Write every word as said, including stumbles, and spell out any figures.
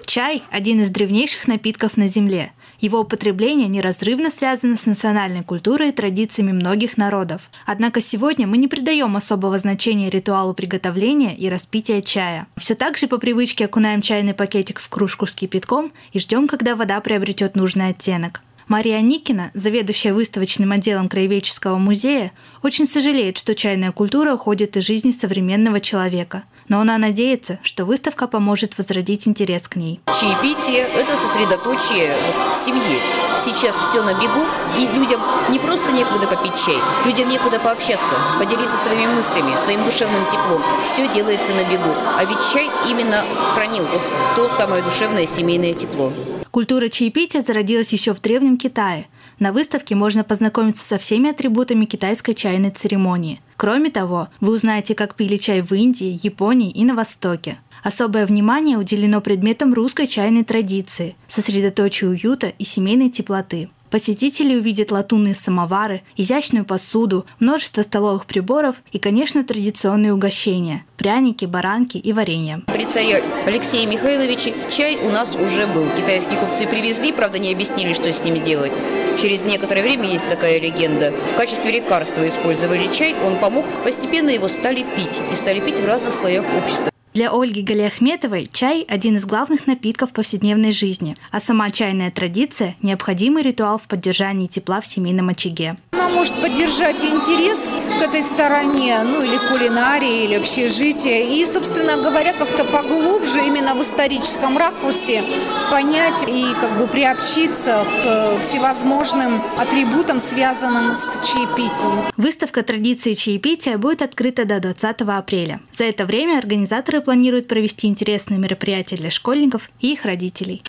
Чай – один из древнейших напитков на Земле. Его употребление неразрывно связано с национальной культурой и традициями многих народов. Однако сегодня мы не придаем особого значения ритуалу приготовления и распития чая. Все так же по привычке окунаем чайный пакетик в кружку с кипятком и ждем, когда вода приобретет нужный оттенок. Мария Никина, заведующая выставочным отделом Краеведческого музея, очень сожалеет, что чайная культура уходит из жизни современного человека. Но она надеется, что выставка поможет возродить интерес к ней. Чаепитие – это сосредоточие семьи. Сейчас все на бегу, и людям не просто некогда попить чай, людям некогда пообщаться, поделиться своими мыслями, своим душевным теплом. Все делается на бегу. А ведь чай именно хранил вот то самое душевное семейное тепло. Культура чаепития зародилась еще в Древнем Китае. На выставке можно познакомиться со всеми атрибутами китайской чайной церемонии. Кроме того, вы узнаете, как пили чай в Индии, Японии и на Востоке. Особое внимание уделено предметам русской чайной традиции, сосредоточию уюта и семейной теплоты. Посетители увидят латунные самовары, изящную посуду, множество столовых приборов и, конечно, традиционные угощения – пряники, баранки и варенье. При царе Алексее Михайловиче чай у нас уже был. Китайские купцы привезли, правда, не объяснили, что с ним делать. Через некоторое время есть такая легенда. В качестве лекарства использовали чай, он помог, постепенно его стали пить. И стали пить в разных слоях общества. Для Ольги Галиахметовой чай – один из главных напитков повседневной жизни, а сама чайная традиция – необходимый ритуал в поддержании тепла в семейном очаге. Она может поддержать интерес к этой стороне, ну или кулинарии, или общежития, и, собственно говоря, как-то поглубже, именно в историческом ракурсе, понять и как бы приобщиться к всевозможным атрибутам, связанным с чаепитием. Выставка традиции чаепития будет открыта до двадцатого апреля. За это время организаторы планируют провести интересные мероприятия для школьников и их родителей.